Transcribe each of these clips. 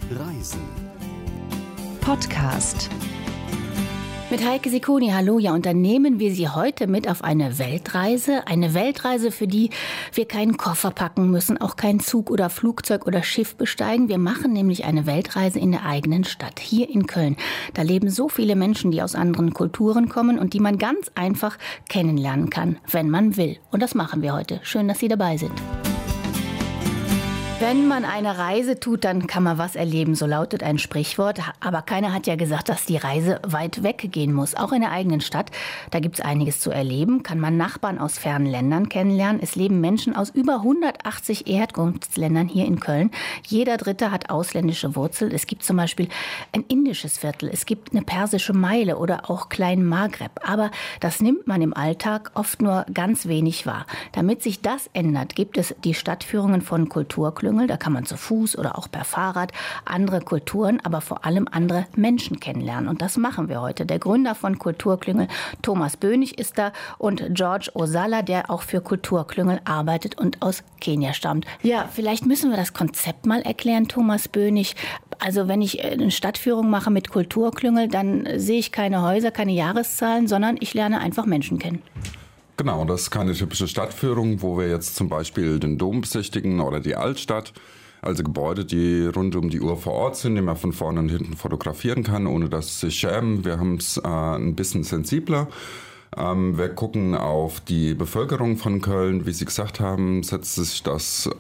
Reisen. Podcast. Mit Heike Sikoni, hallo. Ja, und dann nehmen wir Sie heute mit auf eine Weltreise. Eine Weltreise, für die wir keinen Koffer packen müssen, auch keinen Zug oder Flugzeug oder Schiff besteigen. Wir machen nämlich eine Weltreise in der eigenen Stadt, hier in Köln. Da leben so viele Menschen, die aus anderen Kulturen kommen und die man ganz einfach kennenlernen kann, wenn man will. Und das machen wir heute. Schön, dass Sie dabei sind. Wenn man eine Reise tut, dann kann man was erleben, so lautet ein Sprichwort. Aber keiner hat ja gesagt, dass die Reise weit weg gehen muss. Auch in der eigenen Stadt, da gibt's einiges zu erleben. Kann man Nachbarn aus fernen Ländern kennenlernen. Es leben Menschen aus über 180 Herkunftsländern hier in Köln. Jeder Dritte hat ausländische Wurzeln. Es gibt zum Beispiel ein indisches Viertel, es gibt eine persische Meile oder auch Klein Maghreb. Aber das nimmt man im Alltag oft nur ganz wenig wahr. Damit sich das ändert, gibt es die Stadtführungen von Kulturklüngeln. Da kann man zu Fuß oder auch per Fahrrad andere Kulturen, aber vor allem andere Menschen kennenlernen. Und das machen wir heute. Der Gründer von Kulturklüngel, Thomas Bönig, ist da und George Osala, der auch für Kulturklüngel arbeitet und aus Kenia stammt. Ja, vielleicht müssen wir das Konzept mal erklären, Thomas Bönig. Also wenn ich eine Stadtführung mache mit Kulturklüngel, dann sehe ich keine Häuser, keine Jahreszahlen, sondern ich lerne einfach Menschen kennen. Genau, das ist keine typische Stadtführung, wo wir jetzt zum Beispiel den Dom besichtigen oder die Altstadt. Also Gebäude, die rund um die Uhr vor Ort sind, die man von vorne und hinten fotografieren kann, ohne dass sie sich schämen. Wir haben es ein bisschen sensibler. Wir gucken auf die Bevölkerung von Köln. Wie Sie gesagt haben, setzt sich das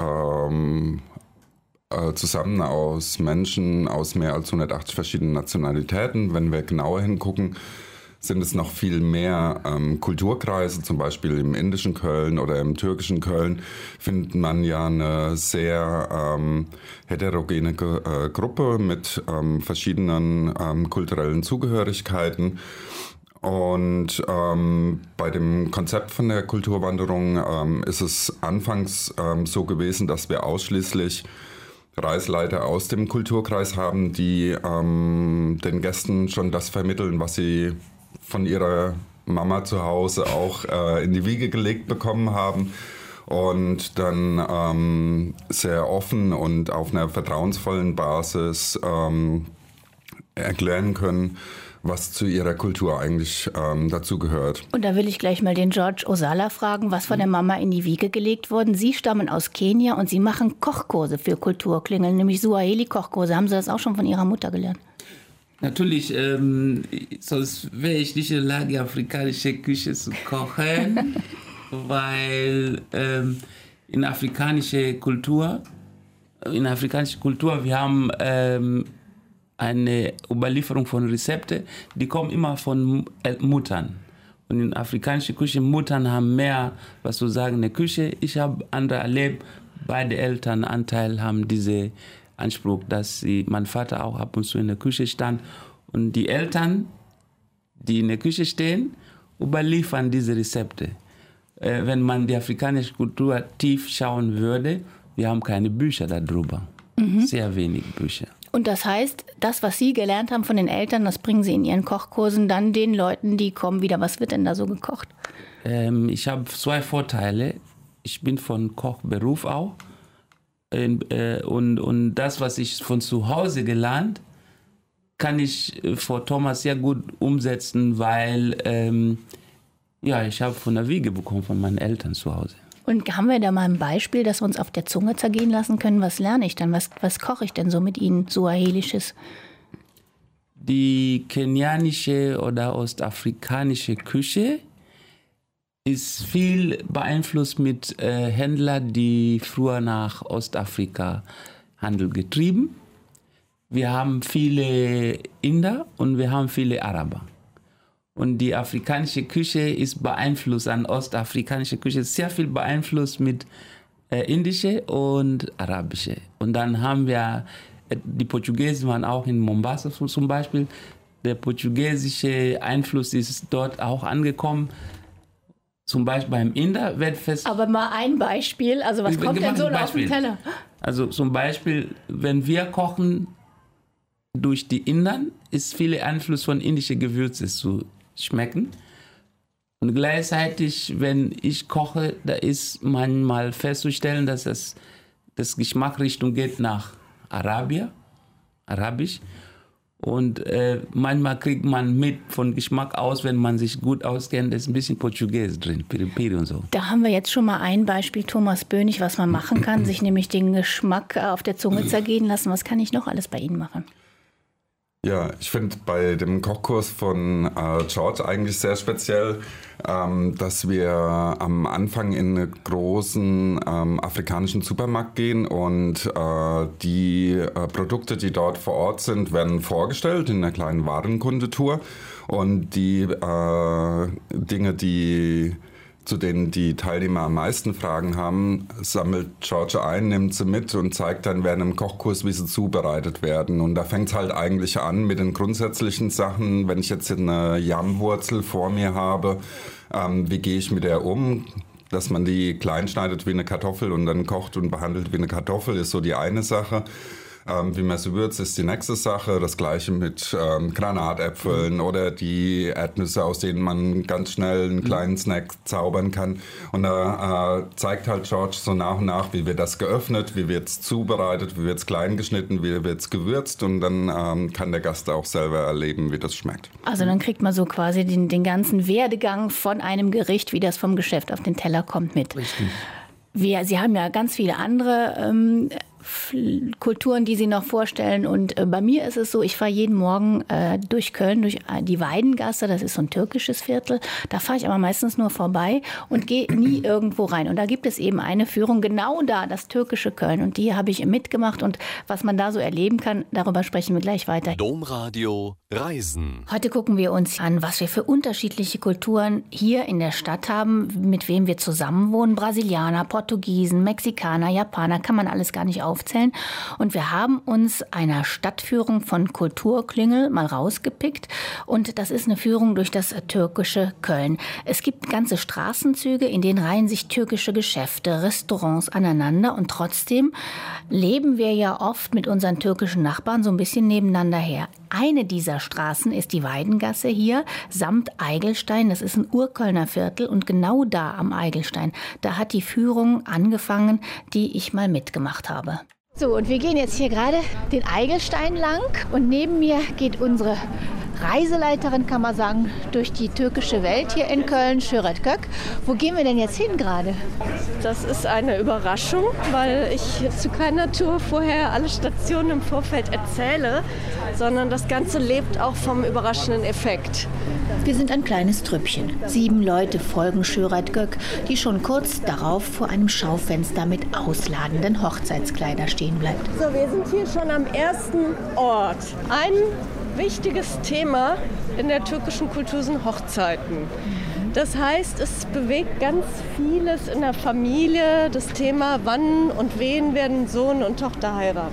zusammen aus Menschen aus mehr als 180 verschiedenen Nationalitäten. Wenn wir genauer hingucken, sind es noch viel mehr Kulturkreise, zum Beispiel im indischen Köln oder im türkischen Köln, findet man ja eine sehr heterogene Gruppe mit verschiedenen kulturellen Zugehörigkeiten. Und bei dem Konzept von der Kulturwanderung ist es anfangs so gewesen, dass wir ausschließlich Reiseleiter aus dem Kulturkreis haben, die den Gästen schon das vermitteln, was sie von ihrer Mama zu Hause auch in die Wiege gelegt bekommen haben und dann sehr offen und auf einer vertrauensvollen Basis erklären können, was zu ihrer Kultur eigentlich dazu gehört. Und da will ich gleich mal den George Osala fragen, was von der Mama in die Wiege gelegt worden. Sie stammen aus Kenia und Sie machen Kochkurse für Kulturklüngel, nämlich Swahili-Kochkurse. Haben Sie das auch schon von Ihrer Mutter gelernt? Natürlich, sonst wäre ich nicht in der Lage, die afrikanische Küche zu kochen, weil in afrikanischer Kultur, wir haben eine Überlieferung von Rezepten, die kommen immer von Muttern. Und in afrikanischer Küche, Muttern haben mehr, was zu sagen, in der Küche. Ich habe andere erlebt, beide Elternanteil haben diese Anspruch, dass mein Vater auch ab und zu in der Küche stand. Und die Eltern, die in der Küche stehen, überliefern diese Rezepte. Wenn man die afrikanische Kultur tief schauen würde, wir haben keine Bücher darüber. Sehr wenig Bücher. Und das heißt, das, was Sie gelernt haben von den Eltern, das bringen Sie in Ihren Kochkursen dann den Leuten, die kommen, wieder. Was wird denn da so gekocht? Ich habe zwei Vorteile. Ich bin von Kochberuf auch. Und das, was ich von zu Hause gelernt, kann ich vor Thomas sehr gut umsetzen, weil ich habe von der Wiege bekommen von meinen Eltern zu Hause. Und haben wir da mal ein Beispiel, das wir uns auf der Zunge zergehen lassen können? Was lerne ich dann? Was koche ich denn so mit Ihnen, Suahelisches? Die kenianische oder ostafrikanische Küche ist viel beeinflusst mit Händlern, die früher nach Ostafrika Handel getrieben. Wir haben viele Inder und wir haben viele Araber. Und die afrikanische Küche ist beeinflusst an ostafrikanische Küche, sehr viel beeinflusst mit indische und arabische. Und dann haben wir, die Portugiesen waren auch in Mombasa zum Beispiel. Der portugiesische Einfluss ist dort auch angekommen. Zum Beispiel beim Inder wird fest... Aber mal ein Beispiel, also was kommt denn so auf den Teller? Also zum Beispiel, wenn wir kochen durch die Indern, ist viel Einfluss von indischen Gewürzen zu schmecken. Und gleichzeitig, wenn ich koche, da ist manchmal festzustellen, dass das Geschmacksrichtung geht nach Arabier, Arabisch. Und manchmal kriegt man mit von Geschmack aus, wenn man sich gut auskennt, ist ein bisschen Portugies drin, Piripiri und so. Da haben wir jetzt schon mal ein Beispiel, Thomas Bönig, was man machen kann, sich nämlich den Geschmack auf der Zunge zergehen lassen. Was kann ich noch alles bei Ihnen machen? Ja, ich finde bei dem Kochkurs von George eigentlich sehr speziell, dass wir am Anfang in einen großen afrikanischen Supermarkt gehen und die Produkte, die dort vor Ort sind, werden vorgestellt in einer kleinen Warenkundetour und die Dinge, zu denen die Teilnehmer am meisten Fragen haben, sammelt George ein, nimmt sie mit und zeigt dann während einem Kochkurs, wie sie zubereitet werden. Und da fängt es halt eigentlich an mit den grundsätzlichen Sachen. Wenn ich jetzt eine Yamwurzel vor mir habe, wie gehe ich mit der um? Dass man die klein schneidet wie eine Kartoffel und dann kocht und behandelt wie eine Kartoffel, ist so die eine Sache. Wie man sie würzt, ist die nächste Sache. Das gleiche mit Granatäpfeln oder die Erdnüsse, aus denen man ganz schnell einen kleinen Snack zaubern kann. Und da zeigt halt George so nach und nach, wie wird das geöffnet, wie wird es zubereitet, wie wird es klein geschnitten, wie wird es gewürzt. Und dann kann der Gast auch selber erleben, wie das schmeckt. Also dann kriegt man so quasi den ganzen Werdegang von einem Gericht, wie das vom Geschäft auf den Teller kommt, mit. Richtig. Sie haben ja ganz viele andere Kulturen, die Sie noch vorstellen. Und bei mir ist es so, ich fahre jeden Morgen durch Köln, durch die Weidengasse, das ist so ein türkisches Viertel. Da fahre ich aber meistens nur vorbei und gehe nie irgendwo rein. Und da gibt es eben eine Führung, genau da, das türkische Köln. Und die habe ich mitgemacht. Und was man da so erleben kann, darüber sprechen wir gleich weiter. Domradio Reisen. Heute gucken wir uns an, was wir für unterschiedliche Kulturen hier in der Stadt haben, mit wem wir zusammenwohnen. Brasilianer, Portugiesen, Mexikaner, Japaner, kann man alles gar nicht aufzählen. Und wir haben uns einer Stadtführung von Kulturklingel mal rausgepickt. Und das ist eine Führung durch das türkische Köln. Es gibt ganze Straßenzüge, in denen reihen sich türkische Geschäfte, Restaurants aneinander. Und trotzdem leben wir ja oft mit unseren türkischen Nachbarn so ein bisschen nebeneinander her. Eine dieser Straßen ist die Weidengasse hier, samt Eigelstein. Das ist ein Urkölner Viertel. Und genau da am Eigelstein, da hat die Führung angefangen, die ich mal mitgemacht habe. So, und wir gehen jetzt hier gerade den Eigelstein lang. Und neben mir geht unsere Reiseleiterin, kann man sagen, durch die türkische Welt hier in Köln, Şöhret Gök. Wo gehen wir denn jetzt hin gerade? Das ist eine Überraschung, weil ich zu keiner Tour vorher alle Stationen im Vorfeld erzähle, sondern das Ganze lebt auch vom überraschenden Effekt. Wir sind ein kleines Trüppchen. 7 Leute folgen Şöhret Gök, die schon kurz darauf vor einem Schaufenster mit ausladenden Hochzeitskleidern stehen bleibt. So, wir sind hier schon am ersten Ort. Ein wichtiges Thema in der türkischen Kultur sind Hochzeiten. Das heißt, es bewegt ganz vieles in der Familie, das Thema, wann und wen werden Sohn und Tochter heiraten.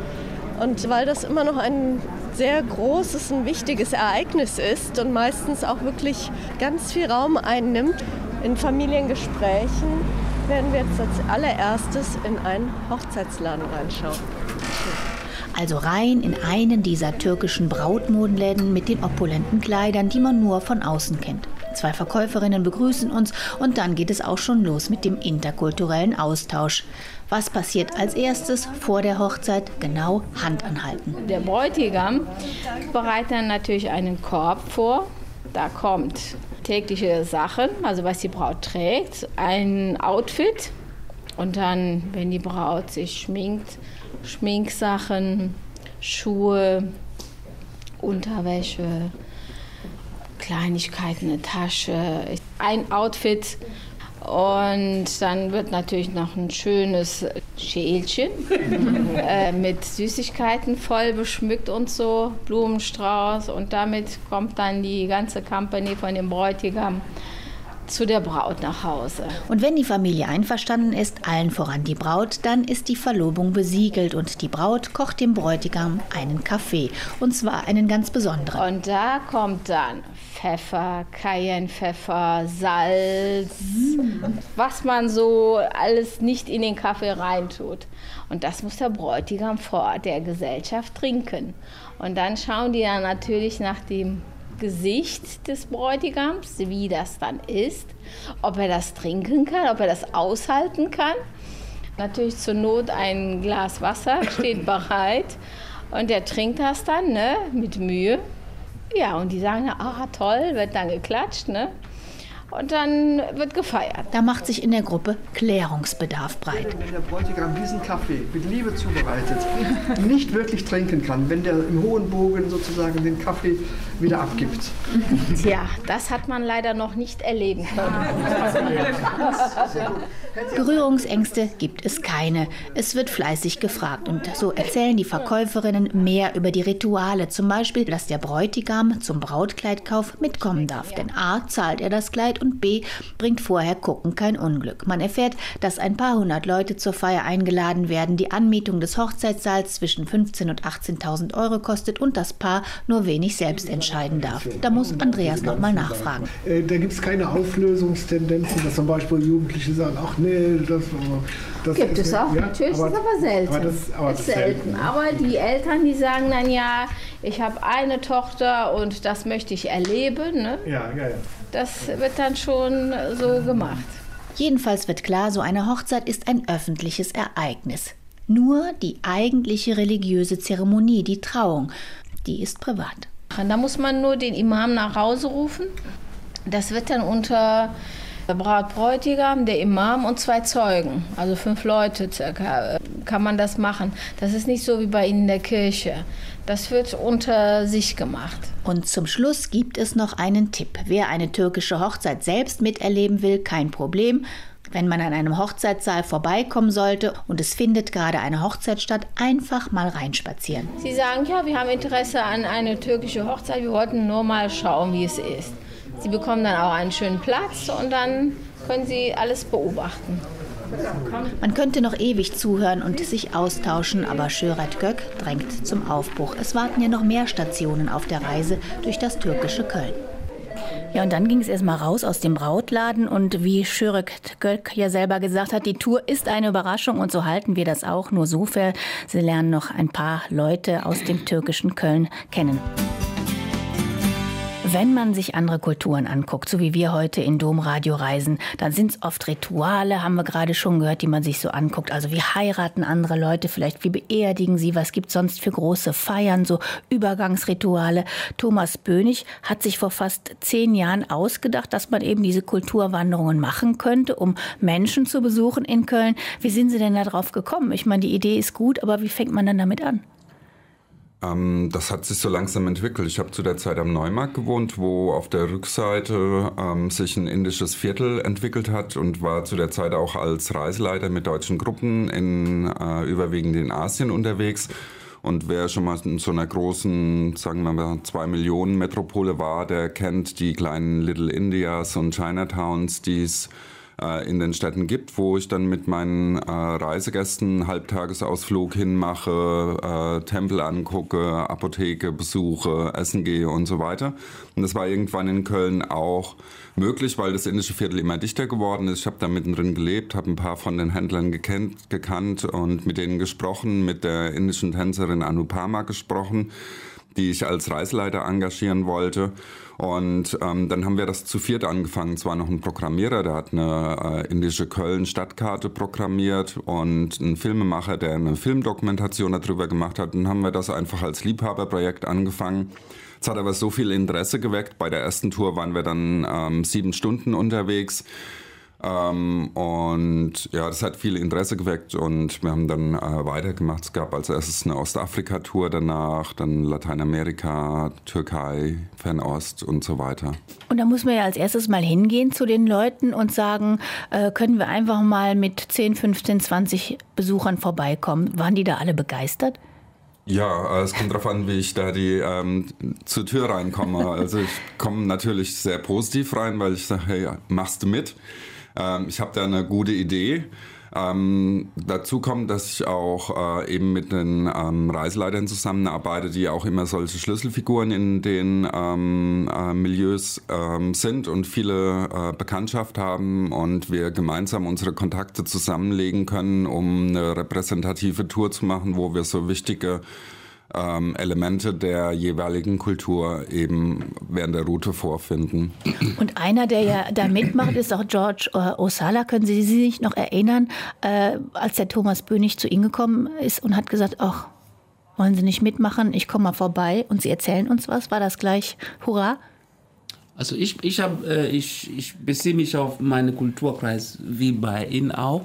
Und weil das immer noch ein sehr großes und wichtiges Ereignis ist und meistens auch wirklich ganz viel Raum einnimmt in Familiengesprächen, werden wir jetzt als allererstes in einen Hochzeitsladen reinschauen. Also rein in einen dieser türkischen Brautmodenläden mit den opulenten Kleidern, die man nur von außen kennt. 2 Verkäuferinnen begrüßen uns und dann geht es auch schon los mit dem interkulturellen Austausch. Was passiert als erstes vor der Hochzeit? Genau, Hand anhalten. Der Bräutigam bereitet dann natürlich einen Korb vor. Da kommt tägliche Sachen, also was die Braut trägt, ein Outfit und dann, wenn die Braut sich schminkt, Schminksachen, Schuhe, Unterwäsche, Kleinigkeiten, eine Tasche, ein Outfit. Und dann wird natürlich noch ein schönes Schälchen mit Süßigkeiten voll beschmückt und so, Blumenstrauß. Und damit kommt dann die ganze Company von dem Bräutigam zu der Braut nach Hause. Und wenn die Familie einverstanden ist, allen voran die Braut, dann ist die Verlobung besiegelt und die Braut kocht dem Bräutigam einen Kaffee. Und zwar einen ganz besonderen. Und da kommt dann Pfeffer, Cayennepfeffer, Salz, was man so alles nicht in den Kaffee reintut. Und das muss der Bräutigam vor der Gesellschaft trinken. Und dann schauen die ja natürlich nach dem Gesicht des Bräutigams, wie das dann ist, ob er das trinken kann, ob er das aushalten kann. Natürlich zur Not ein Glas Wasser steht bereit. Und der trinkt das dann, ne, mit Mühe. Ja, und die sagen, toll, wird dann geklatscht, ne? Und dann wird gefeiert. Da macht sich in der Gruppe Klärungsbedarf breit. Wenn der Bräutigam diesen Kaffee mit Liebe zubereitet nicht wirklich trinken kann, wenn der im hohen Bogen sozusagen den Kaffee wieder abgibt. Tja, das hat man leider noch nicht erleben können. Berührungsängste gibt es keine. Es wird fleißig gefragt und so erzählen die Verkäuferinnen mehr über die Rituale. Zum Beispiel, dass der Bräutigam zum Brautkleidkauf mitkommen darf. Denn A, zahlt er das Kleid und B, bringt vorher Gucken kein Unglück. Man erfährt, dass ein paar hundert Leute zur Feier eingeladen werden, die Anmietung des Hochzeitssaals zwischen 15.000 und 18.000 € kostet und das Paar nur wenig selbst entscheiden darf. Da muss Andreas noch mal nachfragen. Da gibt es keine Auflösungstendenzen, dass zum Beispiel Jugendliche sagen, ach nee, das gibt es auch, ja, natürlich, ist aber selten. Das ist selten. Aber die Eltern, die sagen dann, ja, ich habe eine Tochter und das möchte ich erleben. Ne? Ja. Das wird dann schon so gemacht. Jedenfalls wird klar, so eine Hochzeit ist ein öffentliches Ereignis. Nur die eigentliche religiöse Zeremonie, die Trauung, die ist privat. Da muss man nur den Imam nach Hause rufen. Das wird dann unter Braut, Bräutigam, der Imam und 2 Zeugen, also 5 Leute circa, kann man das machen. Das ist nicht so wie bei Ihnen in der Kirche. Das wird unter sich gemacht. Und zum Schluss gibt es noch einen Tipp. Wer eine türkische Hochzeit selbst miterleben will, kein Problem. Wenn man an einem Hochzeitssaal vorbeikommen sollte und es findet gerade eine Hochzeit statt, einfach mal reinspazieren. Sie sagen, ja, wir haben Interesse an eine türkische Hochzeit, wir wollten nur mal schauen, wie es ist. Sie bekommen dann auch einen schönen Platz und dann können Sie alles beobachten. Man könnte noch ewig zuhören und sich austauschen, aber Şöhret Gök drängt zum Aufbruch. Es warten ja noch mehr Stationen auf der Reise durch das türkische Köln. Ja, und dann ging es erstmal raus aus dem Brautladen und wie Şöhret Gök ja selber gesagt hat, die Tour ist eine Überraschung und so halten wir das auch. Nur sofern Sie lernen noch ein paar Leute aus dem türkischen Köln kennen. Wenn man sich andere Kulturen anguckt, so wie wir heute in Domradio reisen, dann sind es oft Rituale, haben wir gerade schon gehört, die man sich so anguckt. Also wie heiraten andere Leute, vielleicht wie beerdigen sie, was gibt es sonst für große Feiern, so Übergangsrituale. Thomas Bönig hat sich vor fast 10 Jahren ausgedacht, dass man eben diese Kulturwanderungen machen könnte, um Menschen zu besuchen in Köln. Wie sind Sie denn da drauf gekommen? Ich meine, die Idee ist gut, aber wie fängt man dann damit an? Das hat sich so langsam entwickelt. Ich habe zu der Zeit am Neumarkt gewohnt, wo auf der Rückseite sich ein indisches Viertel entwickelt hat und war zu der Zeit auch als Reiseleiter mit deutschen Gruppen überwiegend in Asien unterwegs. Und wer schon mal in so einer großen, sagen wir mal 2 Millionen Metropole war, der kennt die kleinen Little Indias und Chinatowns, die es in den Städten gibt, wo ich dann mit meinen Reisegästen einen Halbtagesausflug hinmache, Tempel angucke, Apotheke besuche, essen gehe und so weiter. Und das war irgendwann in Köln auch möglich, weil das indische Viertel immer dichter geworden ist. Ich habe da mittendrin gelebt, habe ein paar von den Händlern gekannt und mit denen gesprochen, mit der indischen Tänzerin Anupama gesprochen, die ich als Reiseleiter engagieren wollte. Und dann haben wir das zu 4 angefangen. Es war noch ein Programmierer, der hat eine indische Köln-Stadtkarte programmiert und ein Filmemacher, der eine Filmdokumentation darüber gemacht hat. Dann haben wir das einfach als Liebhaberprojekt angefangen. Es hat aber so viel Interesse geweckt. Bei der ersten Tour waren wir dann 7 Stunden unterwegs. Und ja, das hat viel Interesse geweckt und wir haben dann weitergemacht. Es gab als erstes eine Ostafrika-Tour danach, dann Lateinamerika, Türkei, Fernost und so weiter. Und da muss man ja als erstes mal hingehen zu den Leuten und sagen, können wir einfach mal mit 10, 15, 20 Besuchern vorbeikommen. Waren die da alle begeistert? Ja, es kommt darauf an, wie ich da zur Tür reinkomme. Also ich komme natürlich sehr positiv rein, weil ich sage, hey, machst du mit? Ich habe da eine gute Idee. Dazu kommt, dass ich auch eben mit den Reiseleitern zusammenarbeite, die auch immer solche Schlüsselfiguren in den Milieus sind und viele Bekanntschaft haben und wir gemeinsam unsere Kontakte zusammenlegen können, um eine repräsentative Tour zu machen, wo wir so wichtige Elemente der jeweiligen Kultur eben während der Route vorfinden. Und einer, der ja da mitmacht, ist auch George Osala. Können Sie sich noch erinnern, als der Thomas Bönig zu Ihnen gekommen ist und hat gesagt, ach, wollen Sie nicht mitmachen, ich komme mal vorbei und Sie erzählen uns was, war das gleich Hurra? Also ich beziehe mich auf meinen Kulturkreis wie bei Ihnen auch.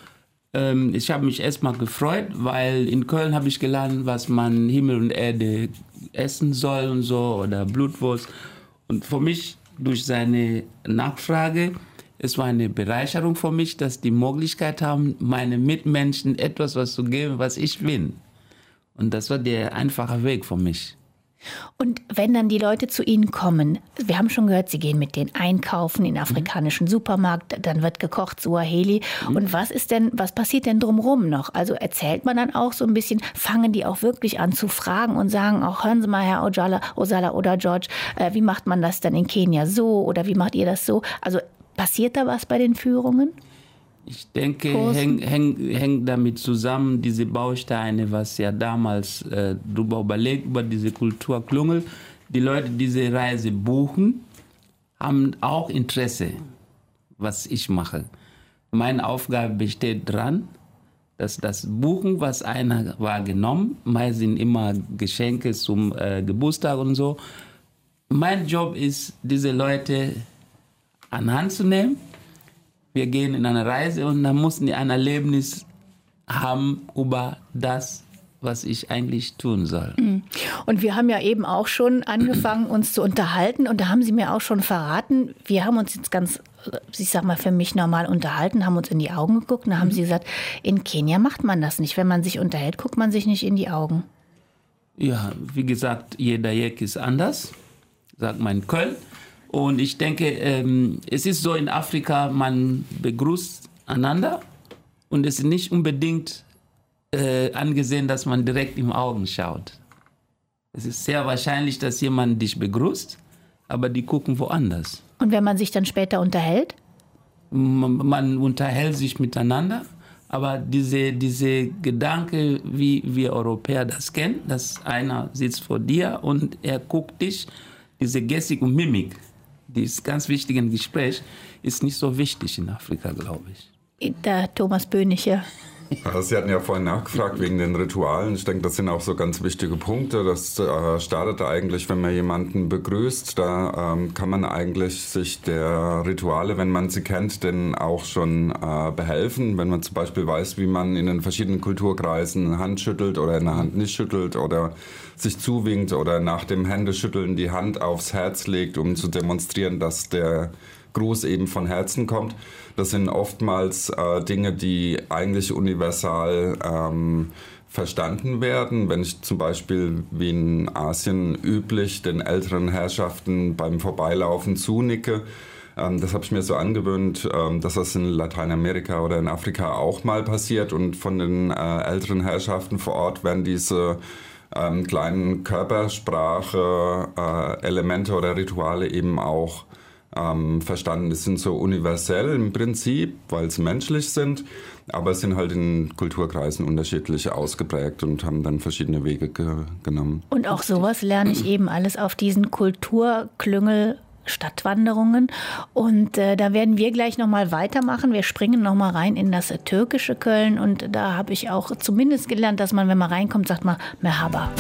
Ich habe mich erstmal gefreut, weil in Köln habe ich gelernt, was man Himmel und Erde essen soll und so oder Blutwurst. Und für mich, durch seine Nachfrage, es war eine Bereicherung für mich, dass die Möglichkeit haben, meinen Mitmenschen etwas was zu geben, was ich bin. Und das war der einfache Weg für mich. Und wenn dann die Leute zu Ihnen kommen, wir haben schon gehört, Sie gehen mit denen einkaufen in den afrikanischen Supermarkt, dann wird gekocht, Suaheli. Und was passiert denn drumherum noch? Also erzählt man dann auch so ein bisschen, fangen die auch wirklich an zu fragen und sagen auch, hören Sie mal, Herr Osala oder George, wie macht man das dann in Kenia so oder wie macht ihr das so? Also passiert da was bei den Führungen? Ich denke, hängt damit zusammen, diese Bausteine, was ja damals darüber überlegt, über diese Kulturklüngel. Die Leute, die diese Reise buchen, haben auch Interesse, was ich mache. Meine Aufgabe besteht daran, dass das Buchen, was einer wahrgenommen, meist sind immer Geschenke zum Geburtstag und so. Mein Job ist, diese Leute an Hand zu nehmen. Wir gehen in eine Reise und dann mussten die ein Erlebnis haben über das, was ich eigentlich tun soll. Und wir haben ja eben auch schon angefangen, uns zu unterhalten. Und da haben Sie mir auch schon verraten, wir haben uns jetzt ganz, ich sag mal, für mich normal unterhalten, haben uns in die Augen geguckt. Und da haben Sie gesagt, in Kenia macht man das nicht. Wenn man sich unterhält, guckt man sich nicht in die Augen. Ja, wie gesagt, jeder Jek ist anders, sagt man in Köln. Und ich denke, es ist so in Afrika, man begrüßt einander und es ist nicht unbedingt angesehen, dass man direkt in die Augen schaut. Es ist sehr wahrscheinlich, dass jemand dich begrüßt, aber die gucken woanders. Und wenn man sich dann später unterhält? Man unterhält sich miteinander, aber diese Gedanke, wie wir Europäer das kennen, dass einer sitzt vor dir und er guckt dich, diese Gestik und Mimik, dieses ganz wichtige im Gespräch, ist nicht so wichtig in Afrika, glaube ich. Der Thomas Böhniche. Sie hatten ja vorhin nachgefragt wegen den Ritualen. Ich denke, das sind auch so ganz wichtige Punkte. Das startet eigentlich, wenn man jemanden begrüßt. Da kann man eigentlich sich der Rituale, wenn man sie kennt, denn auch schon behelfen. Wenn man zum Beispiel weiß, wie man in den verschiedenen Kulturkreisen eine Hand schüttelt oder eine Hand nicht schüttelt oder sich zuwinkt oder nach dem Händeschütteln die Hand aufs Herz legt, um zu demonstrieren, dass der Gruß eben von Herzen kommt. Das sind oftmals Dinge, die eigentlich universal verstanden werden. Wenn ich zum Beispiel wie in Asien üblich den älteren Herrschaften beim Vorbeilaufen zunicke, das habe ich mir so angewöhnt, dass das in Lateinamerika oder in Afrika auch mal passiert. Und von den älteren Herrschaften vor Ort werden diese kleinen Körpersprache-Elemente oder Rituale eben auch verstanden. Das sind so universell im Prinzip, weil sie menschlich sind, aber sind halt in Kulturkreisen unterschiedlich ausgeprägt und haben dann verschiedene Wege genommen. Und auch sowas lerne ich eben alles auf diesen Kulturklüngel Stadtwanderungen. Und da werden wir gleich nochmal weitermachen. Wir springen nochmal rein in das türkische Köln. Und da habe ich auch zumindest gelernt, dass man, wenn man reinkommt, sagt man Merhaba.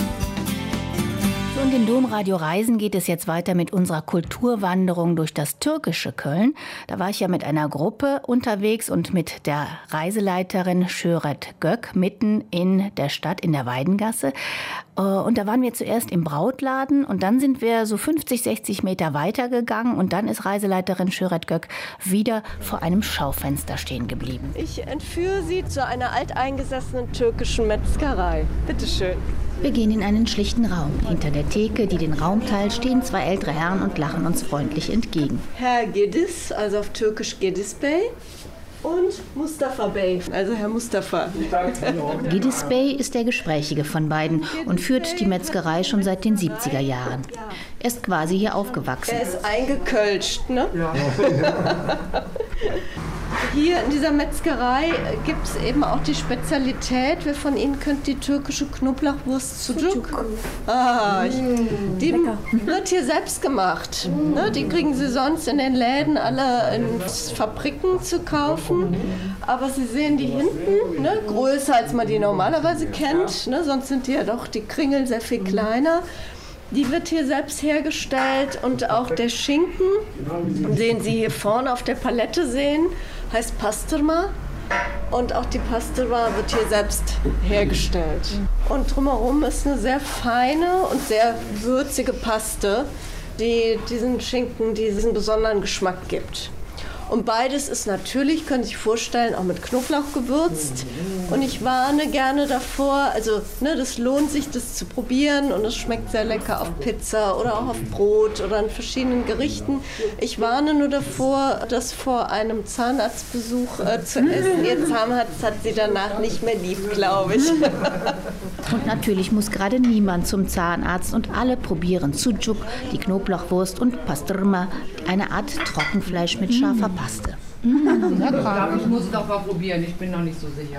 Und in Domradio Reisen geht es jetzt weiter mit unserer Kulturwanderung durch das türkische Köln. Da war ich ja mit einer Gruppe unterwegs und mit der Reiseleiterin Şöhret Gök mitten in der Stadt, in der Weidengasse. Und da waren wir zuerst im Brautladen und dann sind wir so 50, 60 Meter weitergegangen und dann ist Reiseleiterin Şöhret Gök wieder vor einem Schaufenster stehen geblieben. Ich entführe Sie zu einer alteingesessenen türkischen Metzgerei. Bitte schön. Wir gehen in einen schlichten Raum. Hinter der Theke, die den Raum teilt, stehen zwei ältere Herren und lachen uns freundlich entgegen. Herr Gedis, also auf Türkisch Gedis Bey, und Mustafa Bey, also Herr Mustafa. Gedis Bey ist der Gesprächige von beiden und führt die Metzgerei schon seit den 70er Jahren. Er ist quasi hier aufgewachsen. Er ist eingekölscht, ne? Ja. hier in dieser Metzgerei gibt es eben auch die Spezialität. Wer von Ihnen kennt die türkische Knoblauchwurst Sucuk? Die wird hier selbst gemacht. Ne? Die kriegen Sie sonst in den Läden alle in Fabriken zu kaufen. Aber Sie sehen die hinten, ne? Größer als man die normalerweise kennt. Ne? Sonst sind die ja doch die Kringel sehr viel kleiner. Die wird hier selbst hergestellt und auch der Schinken, den Sie hier vorne auf der Palette sehen, heißt Pastırma. Und auch die Pastırma wird hier selbst hergestellt. Und drumherum ist eine sehr feine und sehr würzige Paste, die diesen Schinken diesen besonderen Geschmack gibt. Und beides ist natürlich, können Sie sich vorstellen, auch mit Knoblauch gewürzt. Und ich warne gerne davor, also das lohnt sich, das zu probieren. Und es schmeckt sehr lecker auf Pizza oder auch auf Brot oder in verschiedenen Gerichten. Ich warne nur davor, das vor einem Zahnarztbesuch zu essen. Ihr Zahnarzt hat Sie danach nicht mehr lieb, glaube ich. Und natürlich muss gerade niemand zum Zahnarzt und alle probieren Sucuk, die Knoblauchwurst und Pastırma, eine Art Trockenfleisch mit scharfer Paste. Ich muss es doch mal probieren, ich bin noch nicht so sicher.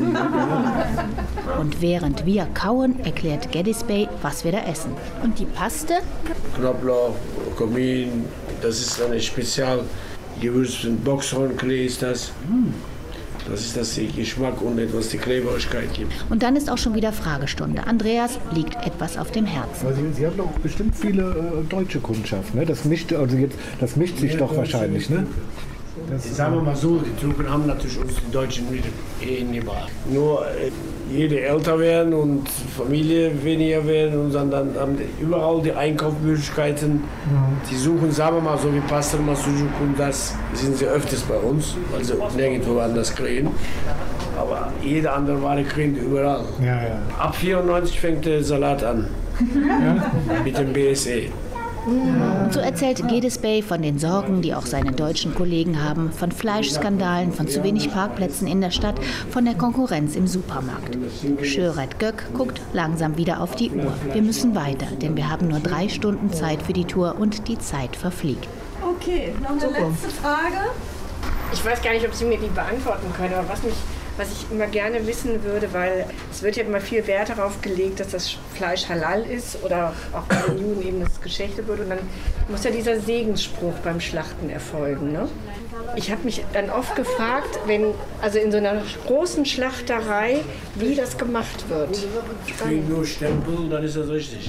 Und während wir kauen, erklärt Geddes Bey, was wir da essen. Und die Paste? Knoblauch, Kumin, das ist eine Spezialgewürz mit Boxhornklee ist das. Das ist das Geschmack und etwas die Klebrigkeit gibt. Und dann ist auch schon wieder Fragestunde. Andreas liegt etwas auf dem Herzen. Sie haben doch bestimmt viele deutsche Kundschaft, ne? Das mischt sich doch wahrscheinlich, ne? Sagen wir mal so, die Türken haben natürlich uns die Deutschen hingebracht. Nur jede älter werden und Familie weniger werden und dann haben die überall die Einkaufsmöglichkeiten. Die suchen, sagen wir mal so wie Pastırma, Sucuk und das sind sie öfters bei uns, weil sie nirgendwo anders kriegen. Aber jede andere Ware kriegen die überall. Ja. Ab 94 fängt der Salat an mit dem BSE. Und so erzählt Geddes Bey von den Sorgen, die auch seine deutschen Kollegen haben, von Fleischskandalen, von zu wenig Parkplätzen in der Stadt, von der Konkurrenz im Supermarkt. Şöhret Gök guckt langsam wieder auf die Uhr. Wir müssen weiter, denn wir haben nur 3 Stunden Zeit für die Tour und die Zeit verfliegt. Okay, noch eine letzte Frage. Ich weiß gar nicht, ob Sie mir die beantworten können, aber was ich immer gerne wissen würde, weil es wird ja immer viel Wert darauf gelegt, dass das Fleisch halal ist oder auch bei den Juden eben das geschächtet wird und dann muss ja dieser Segensspruch beim Schlachten erfolgen. Ne? Ich habe mich dann oft gefragt, also in so einer großen Schlachterei, wie das gemacht wird. Ich kriege nur Stempel, dann ist das richtig.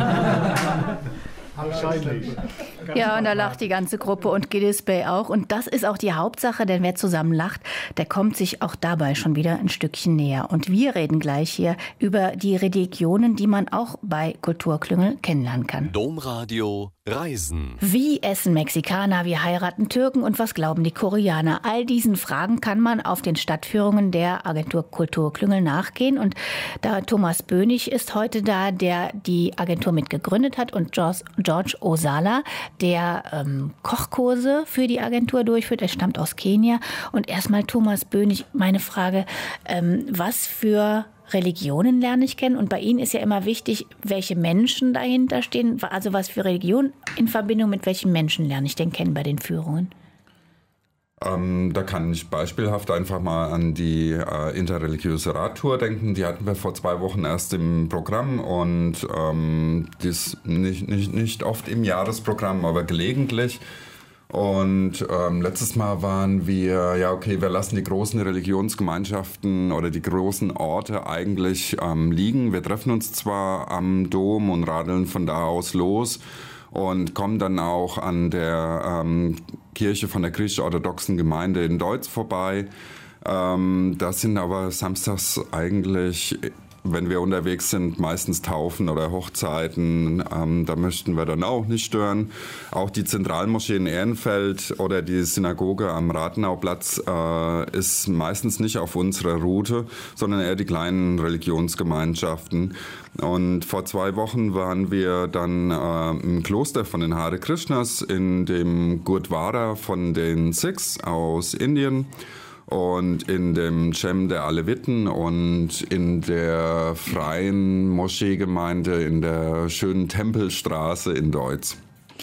Wahrscheinlich. Ja, und da lacht die ganze Gruppe und Geddes Bey auch. Und das ist auch die Hauptsache, denn wer zusammen lacht, der kommt sich auch dabei schon wieder ein Stückchen näher. Und wir reden gleich hier über die Religionen, die man auch bei Kulturklüngel kennenlernen kann. Domradio Reisen. Wie essen Mexikaner, wie heiraten Türken und was glauben die Koreaner? All diesen Fragen kann man auf den Stadtführungen der Agentur Kulturklüngel nachgehen. Und da Thomas Bönig ist heute da, der die Agentur mitgegründet hat, und George Osala, der Kochkurse für die Agentur durchführt. Er stammt aus Kenia. Und erstmal, Thomas Bönig, meine Frage, was für Religionen lerne ich kennen? Und bei Ihnen ist ja immer wichtig, welche Menschen dahinter stehen. Also was für Religion in Verbindung mit welchen Menschen lerne ich denn kennen bei den Führungen? Da kann ich beispielhaft einfach mal an die interreligiöse Radtour denken. Die hatten wir vor 2 Wochen erst im Programm und die ist nicht oft im Jahresprogramm, aber gelegentlich. Und letztes Mal waren wir, wir lassen die großen Religionsgemeinschaften oder die großen Orte eigentlich liegen. Wir treffen uns zwar am Dom und radeln von da aus los und kommen dann auch an der Kirche von der griechisch-orthodoxen Gemeinde in Deutz vorbei. Das sind aber samstags eigentlich, wenn wir unterwegs sind, meistens Taufen oder Hochzeiten. Da möchten wir dann auch nicht stören. Auch die Zentralmoschee in Ehrenfeld oder die Synagoge am Rathenauplatz ist meistens nicht auf unserer Route, sondern eher die kleinen Religionsgemeinschaften. Und vor 2 Wochen waren wir dann im Kloster von den Hare Krishnas in dem Gurdwara von den Sikhs aus Indien. Und in dem Cem der Aleviten und in der freien Moscheegemeinde in der schönen Tempelstraße in Deutz.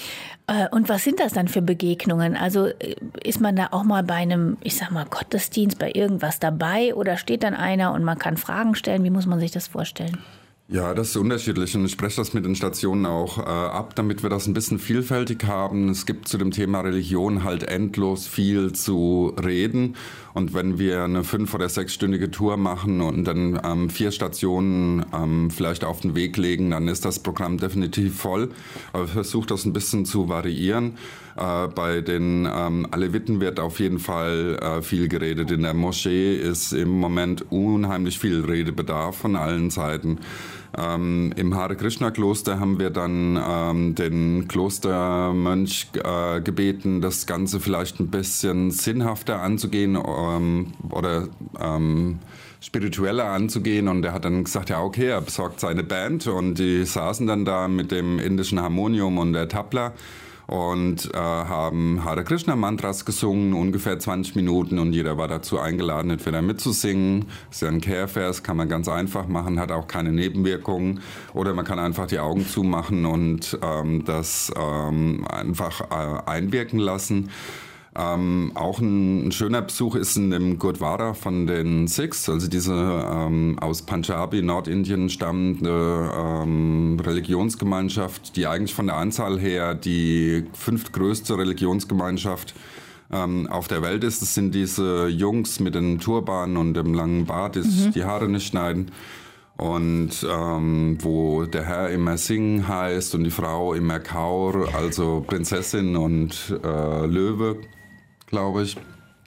Und was sind das dann für Begegnungen? Also ist man da auch mal bei einem, ich sag mal, Gottesdienst, bei irgendwas dabei oder steht dann einer und man kann Fragen stellen? Wie muss man sich das vorstellen? Ja, das ist unterschiedlich und ich spreche das mit den Stationen auch ab, damit wir das ein bisschen vielfältig haben. Es gibt zu dem Thema Religion halt endlos viel zu reden und wenn wir eine 5- oder 6-stündige Tour machen und dann 4 Stationen vielleicht auf den Weg legen, dann ist das Programm definitiv voll. Aber ich versuche das ein bisschen zu variieren. Bei den Aleviten wird auf jeden Fall viel geredet. In der Moschee ist im Moment unheimlich viel Redebedarf von allen Seiten. Im Hare Krishna Kloster haben wir dann den Klostermönch gebeten, das Ganze vielleicht ein bisschen sinnhafter anzugehen oder spiritueller anzugehen, und er hat dann gesagt, ja okay, er besorgt seine Band und die saßen dann da mit dem indischen Harmonium und der Tabla und haben Hare Krishna Mantras gesungen, ungefähr 20 Minuten, und jeder war dazu eingeladen, entweder mitzusingen. Das ist ja ein Kehrvers, kann man ganz einfach machen, hat auch keine Nebenwirkungen, oder man kann einfach die Augen zumachen und das einfach einwirken lassen. Auch ein schöner Besuch ist in dem Gurdwara von den Sikhs, also diese aus Punjabi, Nordindien stammende Religionsgemeinschaft, die eigentlich von der Anzahl her die 5. größte Religionsgemeinschaft auf der Welt ist. Das sind diese Jungs mit den Turbanen und dem langen Bart, die sich die Haare nicht schneiden. Und wo der Herr immer Singh heißt und die Frau immer Kaur, also Prinzessin und Löwe, glaube ich.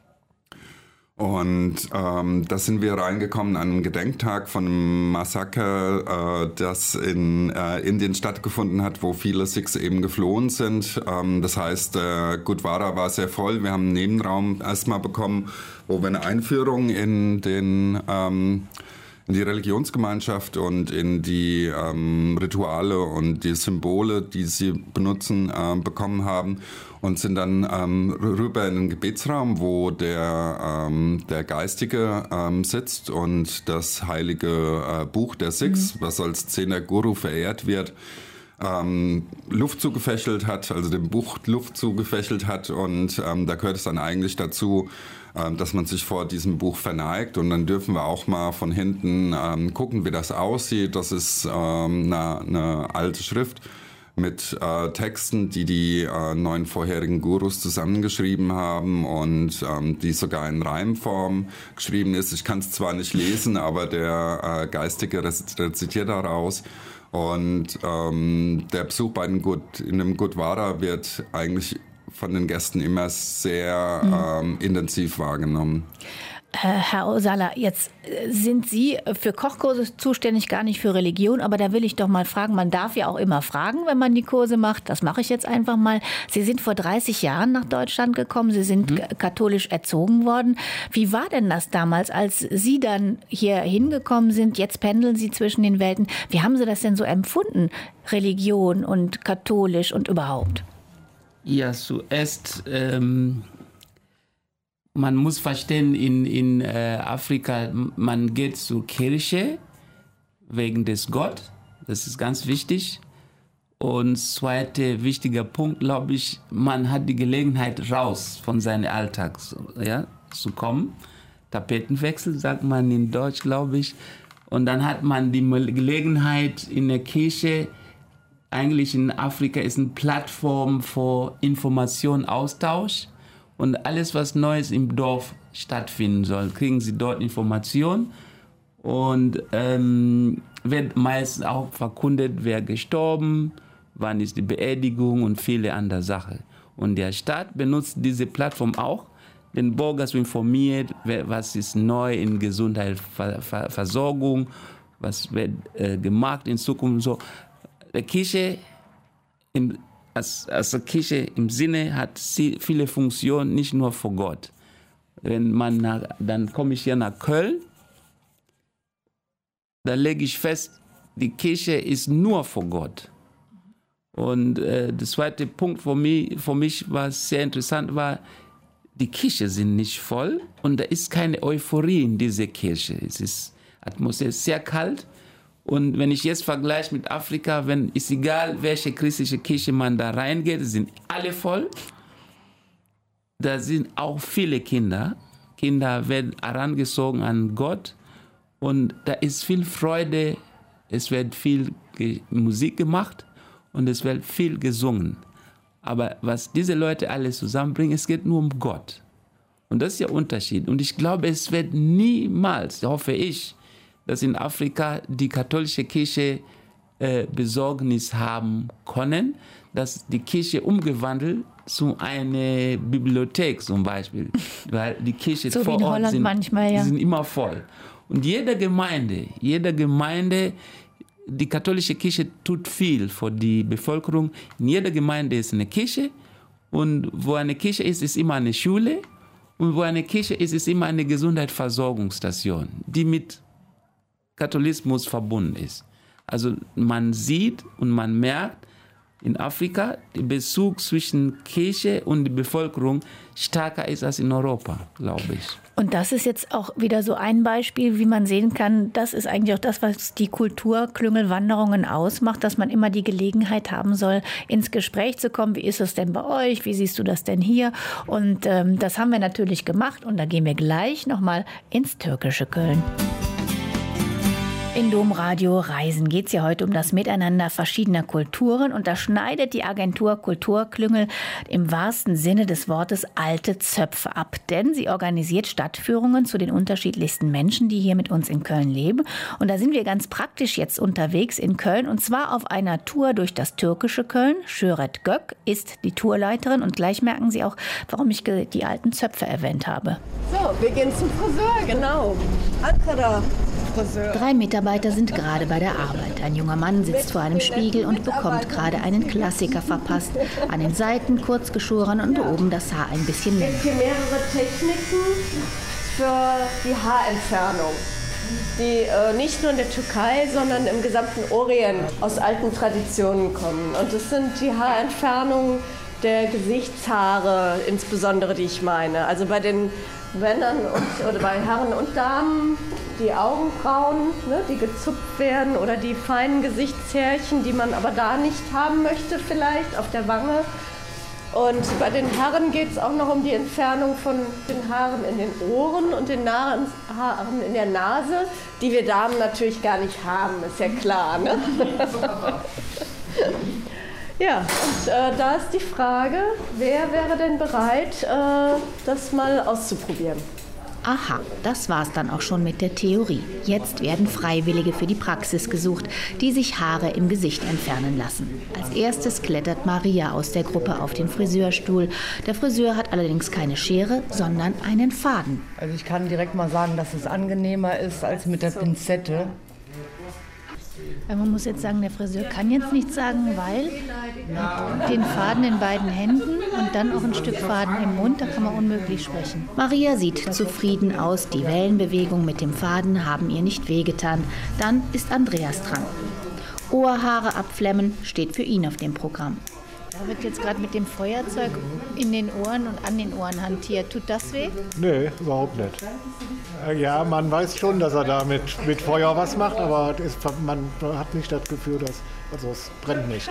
Und da sind wir reingekommen an einem Gedenktag von einem Massaker, das in Indien stattgefunden hat, wo viele Sikhs eben geflohen sind. Das heißt, Gurdwara war sehr voll. Wir haben einen Nebenraum erstmal bekommen, wo wir eine Einführung in die Religionsgemeinschaft und in die Rituale und die Symbole, die sie benutzen, bekommen haben, und sind dann rüber in den Gebetsraum, wo der Geistige sitzt und das heilige Buch der Sikhs, was als 10. Guru verehrt wird, Luft zugefächelt hat, also dem Buch Luft zugefächelt hat, und da gehört es dann eigentlich dazu, dass man sich vor diesem Buch verneigt, und dann dürfen wir auch mal von hinten gucken, wie das aussieht. Das ist eine alte Schrift mit Texten, die 9 vorherigen Gurus zusammengeschrieben haben und die sogar in Reimform geschrieben ist. Ich kann es zwar nicht lesen, aber der Geistige rezitiert daraus. Und der Besuch in dem Gurdwara wird eigentlich von den Gästen immer sehr intensiv wahrgenommen. Herr Osala, jetzt sind Sie für Kochkurse zuständig, gar nicht für Religion, aber da will ich doch mal fragen, man darf ja auch immer fragen, wenn man die Kurse macht, das mache ich jetzt einfach mal. Sie sind vor 30 Jahren nach Deutschland gekommen, Sie sind katholisch erzogen worden. Wie war denn das damals, als Sie dann hier hingekommen sind? Jetzt pendeln Sie zwischen den Welten. Wie haben Sie das denn so empfunden, Religion und katholisch und überhaupt? Ja, zuerst, man muss verstehen, in Afrika, man geht zur Kirche wegen des Gott, das ist ganz wichtig. Und zweiter wichtiger Punkt, glaube ich, man hat die Gelegenheit, raus von seinem Alltag zu kommen. Tapetenwechsel, sagt man in Deutsch, glaube ich. Und dann hat man die Gelegenheit in der Kirche. Eigentlich in Afrika ist eine Plattform für Information, Austausch, und alles, was Neues im Dorf stattfinden soll, kriegen Sie dort Informationen, und wird meist auch verkündet, wer gestorben, wann ist die Beerdigung und viele andere Sachen. Und der Staat benutzt diese Plattform auch, den Bürger zu informieren, was ist neu in Gesundheitsversorgung, was wird gemacht in Zukunft, so. Die Kirche als Kirche im Sinne hat viele Funktionen, nicht nur für Gott. Dann komme ich hier nach Köln, da lege ich fest, die Kirche ist nur für Gott. Und der zweite Punkt für mich, was sehr interessant war, die Kirche sind nicht voll und da ist keine Euphorie in dieser Kirche. Es ist Atmosphäre sehr kalt. Und wenn ich jetzt vergleiche mit Afrika, ist egal, welche christliche Kirche man da reingeht, sind alle voll. Da sind auch viele Kinder. Kinder werden herangezogen an Gott. Und da ist viel Freude, es wird viel Musik gemacht und es wird viel gesungen. Aber was diese Leute alles zusammenbringen, es geht nur um Gott. Und das ist der Unterschied. Und ich glaube, es wird niemals, hoffe ich, dass in Afrika die katholische Kirche Besorgnis haben können, dass die Kirche umgewandelt zu einer Bibliothek zum Beispiel. Weil die Kirche so vor wie in Ort Holland manchmal, ja. sind immer voll. Und jede Gemeinde, die katholische Kirche tut viel für die Bevölkerung. In jeder Gemeinde ist eine Kirche. Und wo eine Kirche ist, ist immer eine Schule. Und wo eine Kirche ist, ist immer eine Gesundheitsversorgungsstation, die mit Katholismus verbunden ist. Also man sieht und man merkt in Afrika, der Bezug zwischen Kirche und der Bevölkerung stärker ist als in Europa, glaube ich. Und das ist jetzt auch wieder so ein Beispiel, wie man sehen kann, das ist eigentlich auch das, was die Kulturklüngelwanderungen ausmacht, dass man immer die Gelegenheit haben soll, ins Gespräch zu kommen. Wie ist es denn bei euch? Wie siehst du das denn hier? Und das haben wir natürlich gemacht und da gehen wir gleich nochmal ins türkische Köln. In Domradio Reisen geht es ja heute um das Miteinander verschiedener Kulturen und da schneidet die Agentur Kulturklüngel im wahrsten Sinne des Wortes alte Zöpfe ab. Denn sie organisiert Stadtführungen zu den unterschiedlichsten Menschen, die hier mit uns in Köln leben. Und da sind wir ganz praktisch jetzt unterwegs in Köln und zwar auf einer Tour durch das türkische Köln. Şöhret Gök ist die Tourleiterin und gleich merken Sie auch, warum ich die alten Zöpfe erwähnt habe. So, wir gehen zum Friseur, genau. Ankara. Friseur. 3 Mitarbeiter sind gerade bei der Arbeit. Ein junger Mann sitzt vor einem Spiegel und bekommt gerade einen Klassiker verpasst. An den Seiten kurz geschoren und oben das Haar ein bisschen länger. Es gibt hier mehrere Techniken für die Haarentfernung, die nicht nur in der Türkei, sondern im gesamten Orient aus alten Traditionen kommen. Und das sind die Haarentfernungen der Gesichtshaare, insbesondere die ich meine. Also bei den Männern oder bei Herren und Damen die Augenbrauen, ne, die gezupft werden oder die feinen Gesichtshärchen, die man aber da nicht haben möchte vielleicht, auf der Wange. Und bei den Herren geht es auch noch um die Entfernung von den Haaren in den Ohren und den Haaren in der Nase, die wir Damen natürlich gar nicht haben, ist ja klar. Ne? Ja, und da ist die Frage, wer wäre denn bereit, das mal auszuprobieren? Aha, das war's dann auch schon mit der Theorie. Jetzt werden Freiwillige für die Praxis gesucht, die sich Haare im Gesicht entfernen lassen. Als erstes klettert Maria aus der Gruppe auf den Friseurstuhl. Der Friseur hat allerdings keine Schere, sondern einen Faden. Also ich kann direkt mal sagen, dass es angenehmer ist als mit der Pinzette. Man muss jetzt sagen, der Friseur kann jetzt nichts sagen, weil mit den Faden in beiden Händen und dann auch ein Stück Faden im Mund, da kann man unmöglich sprechen. Maria sieht zufrieden aus, die Wellenbewegung mit dem Faden haben ihr nicht wehgetan. Dann ist Andreas dran. Ohrhaare abflemmen steht für ihn auf dem Programm. Da wird jetzt gerade mit dem Feuerzeug in den Ohren und an den Ohren hantiert. Tut das weh? Nee, überhaupt nicht. Ja, man weiß schon, dass er da mit Feuer was macht, aber man hat nicht das Gefühl, dass es brennt nicht.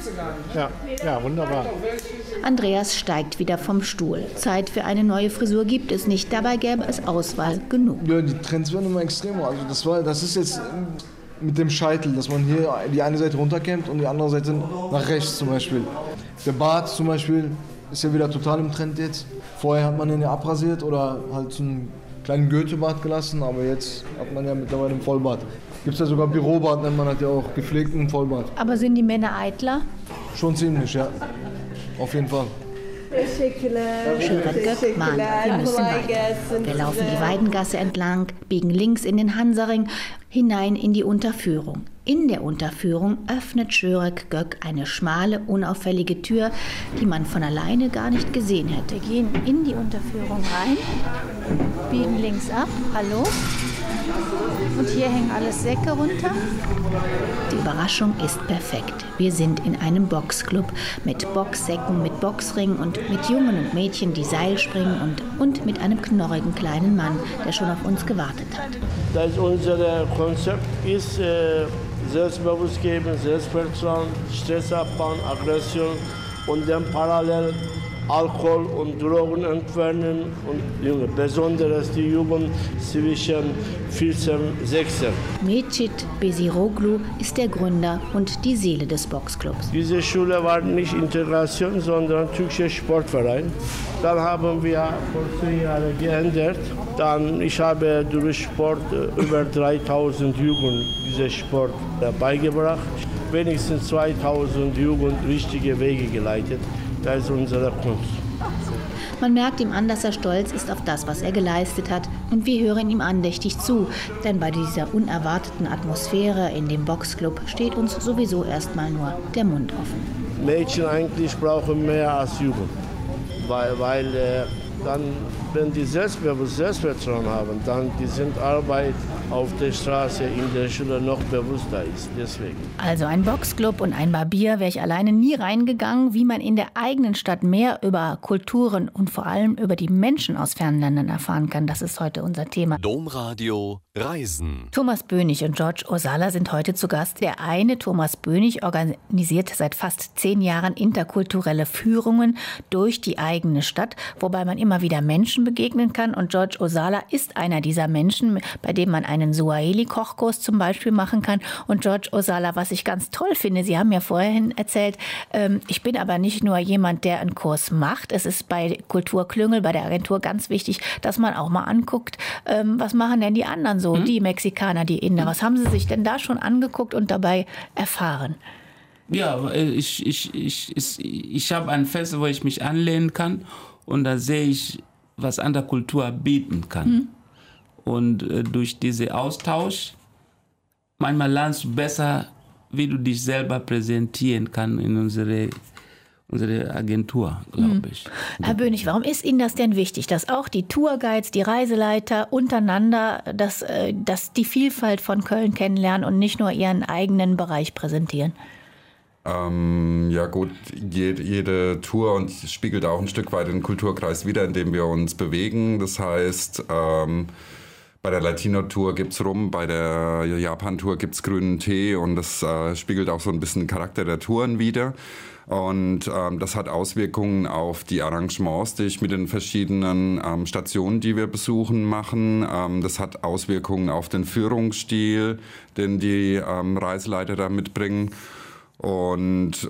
Ja, wunderbar. Andreas steigt wieder vom Stuhl. Zeit für eine neue Frisur gibt es nicht. Dabei gäbe es Auswahl genug. Ja, die Trends werden immer extremer. Also das ist jetzt mit dem Scheitel, dass man hier die eine Seite runterkämmt und die andere Seite nach rechts zum Beispiel. Der Bart zum Beispiel ist ja wieder total im Trend jetzt. Vorher hat man den ja abrasiert oder halt so einen kleinen Goethe-Bart gelassen, aber jetzt hat man ja mittlerweile einen Vollbart. Gibt es ja sogar Bürobart, nennt man das ja auch, gepflegten Vollbart. Aber sind die Männer eitler? Schon ziemlich, ja. Auf jeden Fall. Şöhret Gök mahnt, wir müssen weiter. Wir laufen die Weidengasse entlang, biegen links in den Hansaring, hinein in die Unterführung. In der Unterführung öffnet Şöhret Gök eine schmale, unauffällige Tür, die man von alleine gar nicht gesehen hätte. Wir gehen in die Unterführung rein, biegen links ab, hallo. Und hier hängen alles Säcke runter. Die Überraschung ist perfekt. Wir sind in einem Boxclub mit Boxsäcken, mit Boxringen und mit Jungen und Mädchen, die Seil springen und mit einem knorrigen kleinen Mann, der schon auf uns gewartet hat. Das unser Konzept ist selbstbewusst geben, Selbstvertrauen, Stress abbauen, Aggression und dann parallel Alkohol und Drogen entfernen und besonders die Jugend zwischen 14 und 16. Mecit Besiroglu ist der Gründer und die Seele des Boxclubs. Diese Schule war nicht Integration, sondern türkischer Sportverein. Dann haben wir vor 10 Jahren geändert. Ich habe durch Sport über 3000 Jugend diesen Sport beigebracht. Wenigstens 2000 Jugend richtige Wege geleitet. Das ist unsere Kunst. Man merkt ihm an, dass er stolz ist auf das, was er geleistet hat. Und wir hören ihm andächtig zu. Denn bei dieser unerwarteten Atmosphäre in dem Boxclub steht uns sowieso erstmal nur der Mund offen. Mädchen eigentlich brauchen mehr als Jugend. Weil dann, wenn die Selbstvertrauen haben, dann die sind Arbeit auf der Straße, in der Schule noch bewusster ist. Deswegen. Also ein Boxclub und ein Barbier wäre ich alleine nie reingegangen. Wie man in der eigenen Stadt mehr über Kulturen und vor allem über die Menschen aus fernen Ländern erfahren kann, das ist heute unser Thema. Domradio Reisen. Thomas Bönig und George Osala sind heute zu Gast. Der eine, Thomas Bönig, organisiert seit fast 10 Jahren interkulturelle Führungen durch die eigene Stadt, wobei man immer wieder Menschen begegnen kann. Und George Osala ist einer dieser Menschen, bei dem man einen Suaheli-Kochkurs zum Beispiel machen kann. Und George Osala, was ich ganz toll finde, Sie haben ja vorhin erzählt, ich bin aber nicht nur jemand, der einen Kurs macht. Es ist bei Kulturklüngel, bei der Agentur ganz wichtig, dass man auch mal anguckt, was machen denn die anderen so, die Mexikaner, die Inder. Was haben Sie sich denn da schon angeguckt und dabei erfahren? Ja, ich habe ein Fest, wo ich mich anlehnen kann und da sehe ich, was andere Kultur bieten kann. Und durch diesen Austausch, manchmal lernst du besser, wie du dich selber präsentieren kannst in unsere Agentur, glaube ich. Herr Bönig, warum ist Ihnen das denn wichtig, dass auch die Tourguides, die Reiseleiter untereinander dass die Vielfalt von Köln kennenlernen und nicht nur ihren eigenen Bereich präsentieren? Ja gut, jede Tour und spiegelt auch ein Stück weit den Kulturkreis wider, in dem wir uns bewegen. Das heißt, bei der Latino-Tour gibt's Rum, bei der Japan-Tour gibt's grünen Tee und das spiegelt auch so ein bisschen den Charakter der Touren wider. Und das hat Auswirkungen auf die Arrangements, die ich mit den verschiedenen Stationen, die wir besuchen, machen. Das hat Auswirkungen auf den Führungsstil, den die Reiseleiter da mitbringen. Und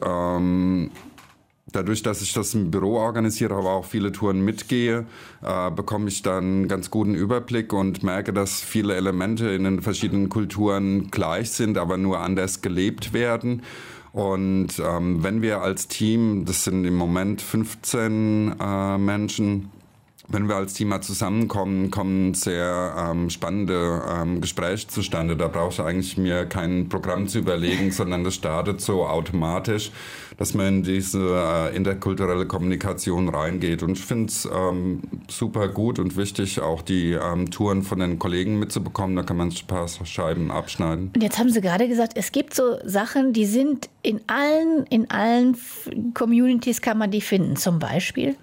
dadurch, dass ich das im Büro organisiere, aber auch viele Touren mitgehe, bekomme ich dann einen ganz guten Überblick und merke, dass viele Elemente in den verschiedenen Kulturen gleich sind, aber nur anders gelebt werden. Und wenn wir als Team, das sind im Moment 15 Menschen, wenn wir als Team mal zusammenkommen, kommen sehr spannende Gespräche zustande. Da brauche ich eigentlich mir kein Programm zu überlegen, sondern das startet so automatisch, dass man in diese interkulturelle Kommunikation reingeht. Und ich finde es super gut und wichtig, auch die Touren von den Kollegen mitzubekommen. Da kann man ein paar Scheiben abschneiden. Und jetzt haben Sie gerade gesagt, es gibt so Sachen, die sind in allen Communities kann man die finden, zum Beispiel?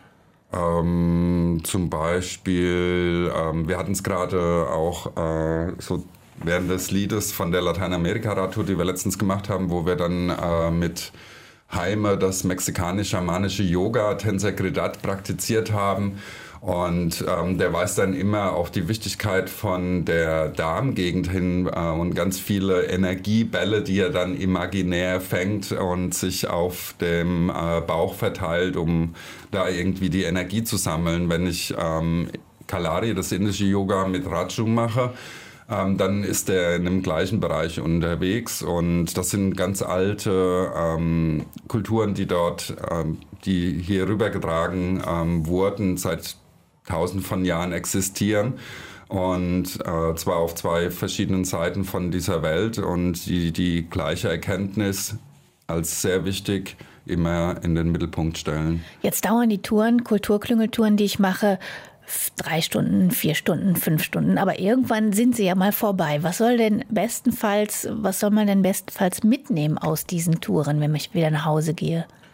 Zum Beispiel, wir hatten es gerade auch so während des Liedes von der Lateinamerika-Radtour, die wir letztens gemacht haben, wo wir dann mit Jaime das mexikanisch-schamanische Yoga Tensegridad praktiziert haben. Und der weist dann immer auf die Wichtigkeit von der Darmgegend hin und ganz viele Energiebälle, die er dann imaginär fängt und sich auf dem Bauch verteilt, um da irgendwie die Energie zu sammeln. Wenn ich Kalari, das indische Yoga, mit Raju mache, dann ist er in dem gleichen Bereich unterwegs. Und das sind ganz alte Kulturen, die dort, die hier rübergetragen wurden, seit Tausenden von Jahren existieren und zwar auf 2 verschiedenen Seiten von dieser Welt und die gleiche Erkenntnis als sehr wichtig immer in den Mittelpunkt stellen. Jetzt dauern die Touren, Kulturklüngeltouren, die ich mache, 3 Stunden, 4 Stunden, 5 Stunden, aber irgendwann sind sie ja mal vorbei. Was soll man denn bestenfalls mitnehmen aus diesen Touren, wenn ich wieder nach Hause gehe?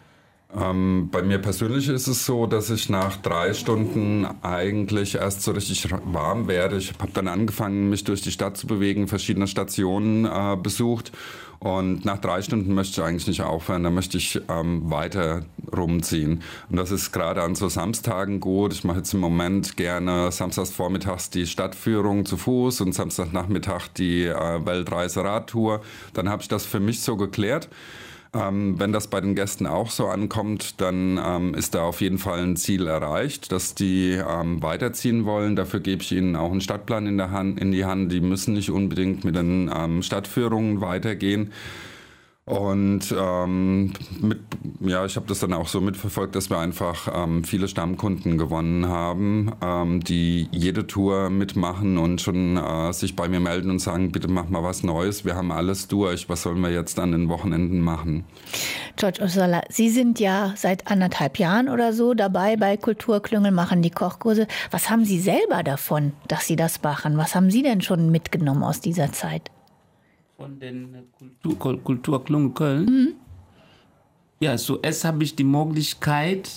Bei mir persönlich ist es so, dass ich nach 3 Stunden eigentlich erst so richtig warm werde. Ich habe dann angefangen, mich durch die Stadt zu bewegen, verschiedene Stationen besucht. Und nach 3 Stunden möchte ich eigentlich nicht aufhören, da möchte ich weiter rumziehen. Und das ist gerade an so Samstagen gut. Ich mache jetzt im Moment gerne samstags vormittags die Stadtführung zu Fuß und Samstagnachmittag die Weltreise-Radtour. Dann habe ich das für mich so geklärt. Wenn das bei den Gästen auch so ankommt, dann ist da auf jeden Fall ein Ziel erreicht, dass die weiterziehen wollen. Dafür gebe ich ihnen auch einen Stadtplan in die Hand. Die müssen nicht unbedingt mit den Stadtführungen weitergehen. Und ich habe das dann auch so mitverfolgt, dass wir einfach viele Stammkunden gewonnen haben, die jede Tour mitmachen und schon sich bei mir melden und sagen, bitte mach mal was Neues, wir haben alles durch, was sollen wir jetzt an den Wochenenden machen? George Osala, Sie sind ja seit 1,5 Jahren oder so dabei bei Kulturklüngel, machen die Kochkurse. Was haben Sie selber davon, dass Sie das machen? Was haben Sie denn schon mitgenommen aus dieser Zeit? Von den Kulturklüngel Köln? Ja, zuerst habe ich die Möglichkeit,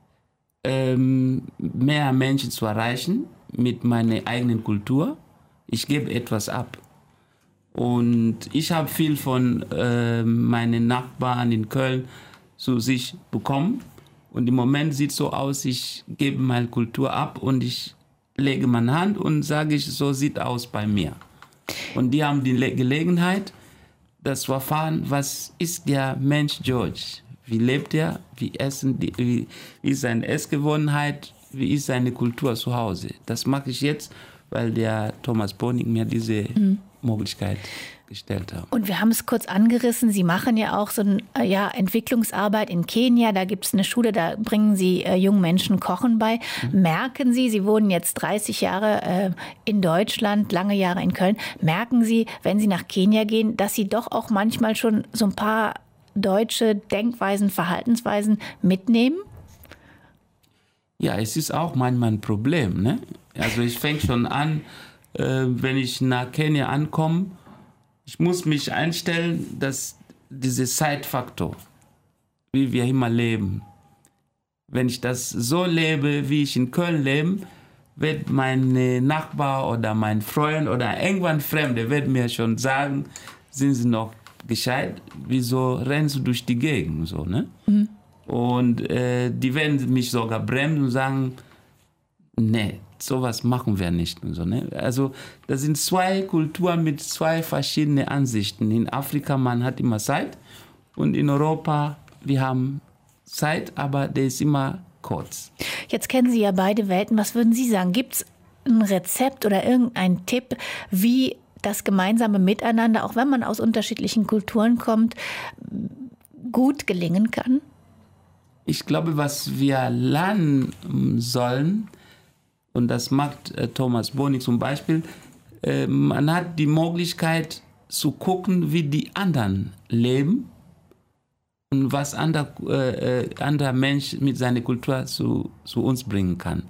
mehr Menschen zu erreichen mit meiner eigenen Kultur. Ich gebe etwas ab. Und ich habe viel von meinen Nachbarn in Köln zu sich bekommen. Und im Moment sieht es so aus, ich gebe meine Kultur ab und ich lege meine Hand und sage, so sieht es aus bei mir. Und die haben die Gelegenheit, das zu erfahren, was ist der Mensch George? Wie lebt er? Wie ist seine Essgewohnheit? Wie ist seine Kultur zu Hause? Das mache ich jetzt, weil der Thomas Bonig mir diese Möglichkeit gestellt hat. Und wir haben es kurz angerissen, Sie machen ja auch so eine Entwicklungsarbeit in Kenia, da gibt es eine Schule, da bringen Sie jungen Menschen Kochen bei. Merken Sie, Sie wohnen jetzt 30 Jahre in Deutschland, lange Jahre in Köln, merken Sie, wenn Sie nach Kenia gehen, dass Sie doch auch manchmal schon so ein paar deutsche Denkweisen, Verhaltensweisen mitnehmen? Ja, es ist auch manchmal ein Problem, ne? Also ich fange schon an, wenn ich nach Kenia ankomme, ich muss mich einstellen, dass dieser Zeitfaktor, wie wir immer leben, wenn ich das so lebe, wie ich in Köln lebe, wird mein Nachbar oder mein Freund oder irgendwann Fremde wird mir schon sagen, sind Sie noch gescheit, wieso rennst du durch die Gegend? So, ne? Und die werden mich sogar bremsen und sagen, nee, sowas machen wir nicht. Und so, ne? Also das sind 2 Kulturen mit 2 verschiedenen Ansichten. In Afrika, man hat immer Zeit und in Europa, wir haben Zeit, aber der ist immer kurz. Jetzt kennen Sie ja beide Welten. Was würden Sie sagen? Gibt es ein Rezept oder irgendeinen Tipp, wie das gemeinsame Miteinander, auch wenn man aus unterschiedlichen Kulturen kommt, gut gelingen kann? Ich glaube, was wir lernen sollen, und das macht Thomas Bonig zum Beispiel, man hat die Möglichkeit zu gucken, wie die anderen leben und was anderer Mensch mit seiner Kultur zu uns bringen kann.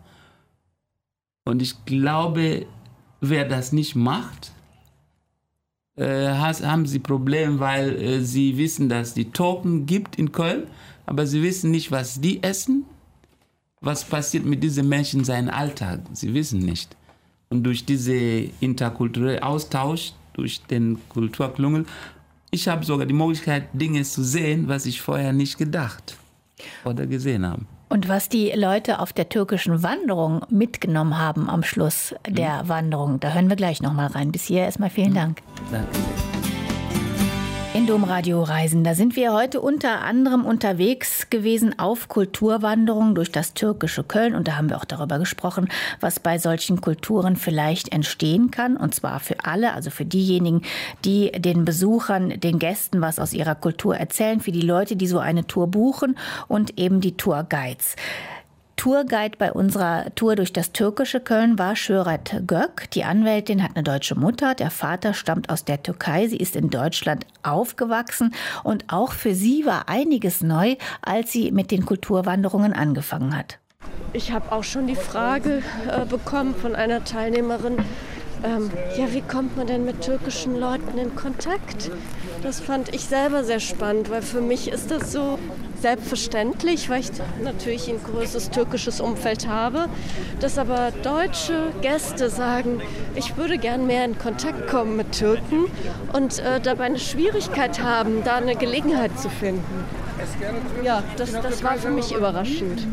Und ich glaube, wer das nicht macht, haben sie Probleme, weil sie wissen, dass es die Türken gibt in Köln, aber sie wissen nicht, was die essen. Was passiert mit diesen Menschen in seinem Alltag? Sie wissen nicht. Und durch diesen interkulturellen Austausch, durch den Kulturklüngel, ich habe sogar die Möglichkeit, Dinge zu sehen, was ich vorher nicht gedacht oder gesehen habe. Und was die Leute auf der türkischen Wanderung mitgenommen haben am Schluss der Wanderung, da hören wir gleich noch mal rein. Bis hier erstmal vielen Dank. Danke. In Domradio Reisen, da sind wir heute unter anderem unterwegs gewesen auf Kulturwanderung durch das türkische Köln. Und da haben wir auch darüber gesprochen, was bei solchen Kulturen vielleicht entstehen kann. Und zwar für alle, also für diejenigen, die den Besuchern, den Gästen was aus ihrer Kultur erzählen, für die Leute, die so eine Tour buchen und eben die Tourguides. Tourguide bei unserer Tour durch das türkische Köln war Şöhret Gök. Die Anwältin hat eine deutsche Mutter, der Vater stammt aus der Türkei. Sie ist in Deutschland aufgewachsen und auch für sie war einiges neu, als sie mit den Kulturwanderungen angefangen hat. Ich habe auch schon die Frage bekommen von einer Teilnehmerin, wie kommt man denn mit türkischen Leuten in Kontakt? Das fand ich selber sehr spannend, weil für mich ist das so selbstverständlich, weil ich natürlich ein größeres türkisches Umfeld habe, dass aber deutsche Gäste sagen, ich würde gern mehr in Kontakt kommen mit Türken und dabei eine Schwierigkeit haben, da eine Gelegenheit zu finden. Ja, das war für mich überraschend.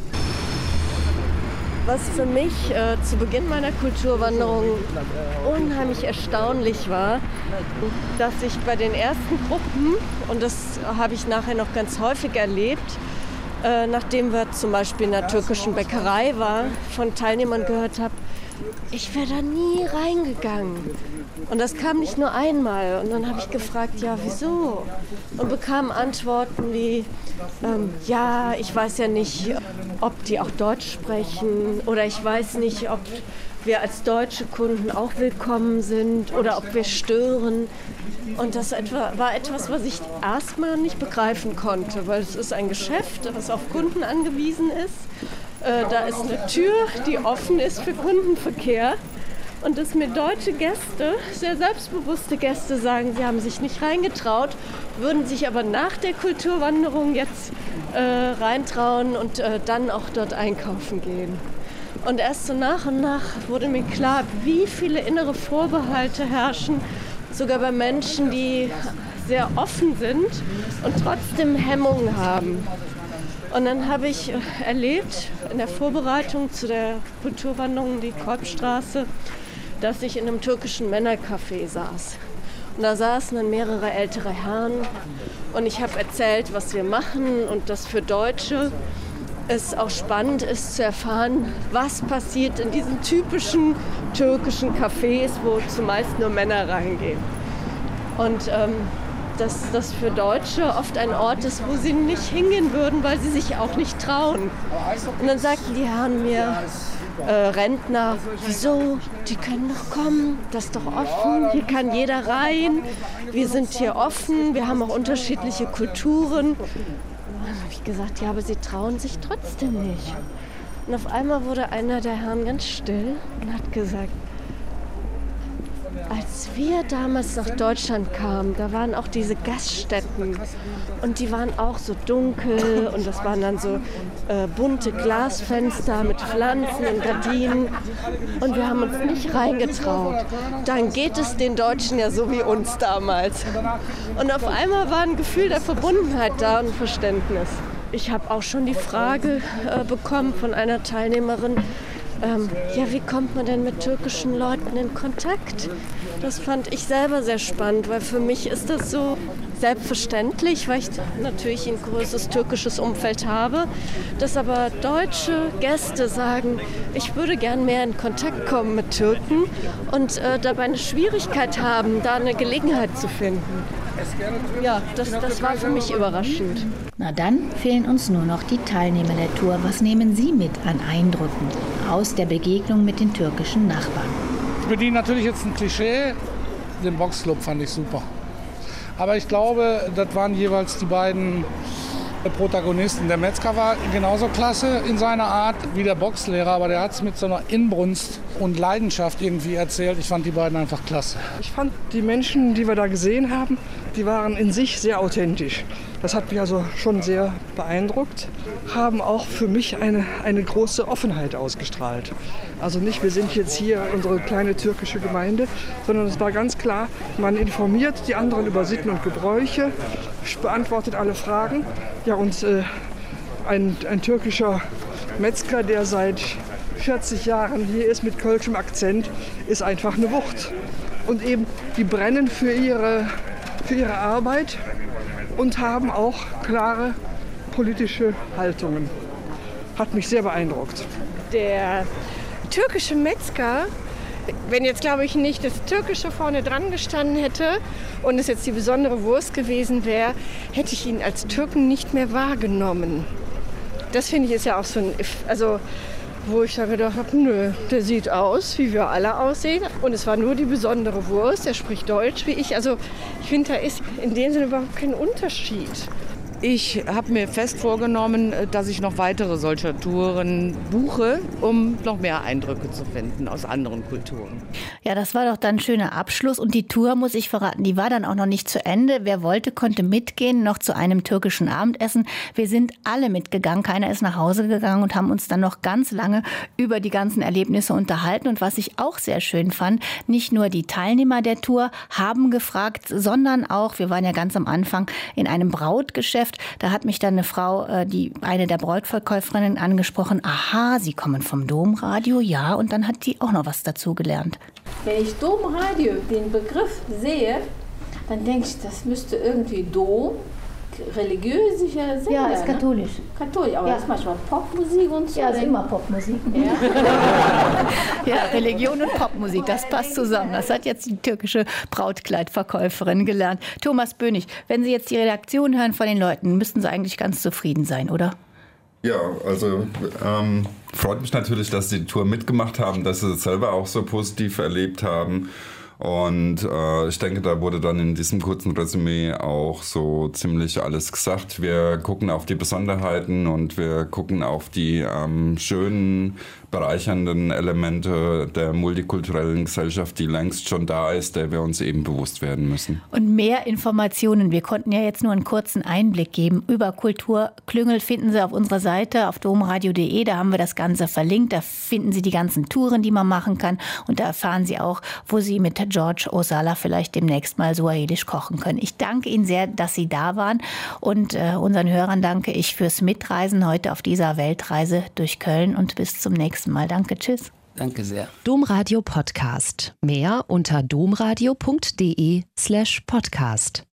Was für mich zu Beginn meiner Kulturwanderung unheimlich erstaunlich war, dass ich bei den ersten Gruppen, und das habe ich nachher noch ganz häufig erlebt, nachdem wir zum Beispiel in einer türkischen Bäckerei waren, von Teilnehmern gehört habe, ich wäre da nie reingegangen. Und das kam nicht nur einmal. Und dann habe ich gefragt, ja, wieso? Und bekam Antworten wie, ja, ich weiß ja nicht, ob die auch Deutsch sprechen oder ich weiß nicht, ob wir als deutsche Kunden auch willkommen sind oder ob wir stören. Und das war etwas, was ich erstmal nicht begreifen konnte, weil es ist ein Geschäft, das auf Kunden angewiesen ist. Da ist eine Tür, die offen ist für Kundenverkehr. Und dass mir deutsche Gäste, sehr selbstbewusste Gäste sagen, sie haben sich nicht reingetraut, würden sich aber nach der Kulturwanderung jetzt reintrauen und dann auch dort einkaufen gehen. Und erst so nach und nach wurde mir klar, wie viele innere Vorbehalte herrschen, sogar bei Menschen, die sehr offen sind und trotzdem Hemmungen haben. Und dann habe ich erlebt, in der Vorbereitung zu der Kulturwanderung, die Kolbstraße, dass ich in einem türkischen Männercafé saß. Und da saßen dann mehrere ältere Herren und ich habe erzählt, was wir machen und dass für Deutsche es auch spannend ist zu erfahren, was passiert in diesen typischen türkischen Cafés, wo zumeist nur Männer reingehen. Und dass das für Deutsche oft ein Ort ist, wo sie nicht hingehen würden, weil sie sich auch nicht trauen. Und dann sagten die Herren mir, Rentner, wieso? Die können doch kommen, das ist doch offen, hier kann jeder rein, wir sind hier offen, wir haben auch unterschiedliche Kulturen. Und dann habe ich gesagt, ja, aber sie trauen sich trotzdem nicht. Und auf einmal wurde einer der Herren ganz still und hat gesagt, als wir damals nach Deutschland kamen, da waren auch diese Gaststätten und die waren auch so dunkel und das waren dann so bunte Glasfenster mit Pflanzen und Gardinen und wir haben uns nicht reingetraut. Dann geht es den Deutschen ja so wie uns damals. Und auf einmal war ein Gefühl der Verbundenheit da und Verständnis. Ich habe auch schon die Frage bekommen von einer Teilnehmerin, ja, wie kommt man denn mit türkischen Leuten in Kontakt? Das fand ich selber sehr spannend, weil für mich ist das so selbstverständlich, weil ich natürlich ein größeres türkisches Umfeld habe, dass aber deutsche Gäste sagen, ich würde gern mehr in Kontakt kommen mit Türken und dabei eine Schwierigkeit haben, da eine Gelegenheit zu finden. Ja, das war für mich überraschend. Na dann fehlen uns nur noch die Teilnehmer der Tour. Was nehmen Sie mit an Eindrücken aus der Begegnung mit den türkischen Nachbarn? Ich bediene natürlich jetzt ein Klischee. Den Boxclub fand ich super. Aber ich glaube, das waren jeweils die beiden Protagonisten. Der Metzger war genauso klasse in seiner Art wie der Boxlehrer, aber der hat es mit so einer Inbrunst und Leidenschaft irgendwie erzählt. Ich fand die beiden einfach klasse. Ich fand die Menschen, die wir da gesehen haben, die waren in sich sehr authentisch. Das hat mich also schon sehr beeindruckt. Haben auch für mich eine große Offenheit ausgestrahlt. Also nicht, wir sind jetzt hier unsere kleine türkische Gemeinde, sondern es war ganz klar, man informiert die anderen über Sitten und Gebräuche, beantwortet alle Fragen. Ja, und ein türkischer Metzger, der seit 40 Jahren hier ist mit kölschem Akzent, ist einfach eine Wucht. Und eben, die brennen für ihre Arbeit und haben auch klare politische Haltungen. Hat mich sehr beeindruckt. Der türkische Metzger, wenn jetzt, glaube ich, nicht das Türkische vorne dran gestanden hätte und es jetzt die besondere Wurst gewesen wäre, hätte ich ihn als Türken nicht mehr wahrgenommen. Das finde ich ist ja auch so ein, also wo ich da gedacht habe, nö, der sieht aus, wie wir alle aussehen. Und es war nur die besondere Wurst, der spricht Deutsch wie ich. Also ich finde, da ist in dem Sinne überhaupt kein Unterschied. Ich habe mir fest vorgenommen, dass ich noch weitere solcher Touren buche, um noch mehr Eindrücke zu finden aus anderen Kulturen. Ja, das war doch dann ein schöner Abschluss. Und die Tour, muss ich verraten, die war dann auch noch nicht zu Ende. Wer wollte, konnte mitgehen, noch zu einem türkischen Abendessen. Wir sind alle mitgegangen. Keiner ist nach Hause gegangen und haben uns dann noch ganz lange über die ganzen Erlebnisse unterhalten. Und was ich auch sehr schön fand, nicht nur die Teilnehmer der Tour haben gefragt, sondern auch, wir waren ja ganz am Anfang in einem Brautgeschäft. Da hat mich dann eine Frau, eine der Brautverkäuferinnen, angesprochen. Aha, Sie kommen vom Domradio, ja. Und dann hat die auch noch was dazu gelernt. Wenn ich Domradio, den Begriff sehe, dann denke ich, das müsste irgendwie Dom, religiös sicher sein. Ja, ist katholisch. Katholisch, aber das ist manchmal Popmusik und so. Ja, ist immer Popmusik. Ja, Religion und Popmusik, das passt zusammen. Das hat jetzt die türkische Brautkleidverkäuferin gelernt. Thomas Bönig, wenn Sie jetzt die Reaktion hören von den Leuten, müssten Sie eigentlich ganz zufrieden sein, oder? Ja, also freut mich natürlich, dass Sie die Tour mitgemacht haben, dass Sie es selber auch so positiv erlebt haben. Und ich denke, da wurde dann in diesem kurzen Resümee auch so ziemlich alles gesagt. Wir gucken auf die Besonderheiten und wir gucken auf die schönen, bereichernden Elemente der multikulturellen Gesellschaft, die längst schon da ist, der wir uns eben bewusst werden müssen. Und mehr Informationen, wir konnten ja jetzt nur einen kurzen Einblick geben, über Kulturklüngel finden Sie auf unserer Seite auf domradio.de, da haben wir das Ganze verlinkt, da finden Sie die ganzen Touren, die man machen kann und da erfahren Sie auch, wo Sie mit George Osala vielleicht demnächst mal suahelisch kochen können. Ich danke Ihnen sehr, dass Sie da waren und unseren Hörern danke ich fürs Mitreisen heute auf dieser Weltreise durch Köln und bis zum nächsten Mal. Danke, tschüss. Danke sehr. Domradio Podcast. Mehr unter domradio.de/podcast.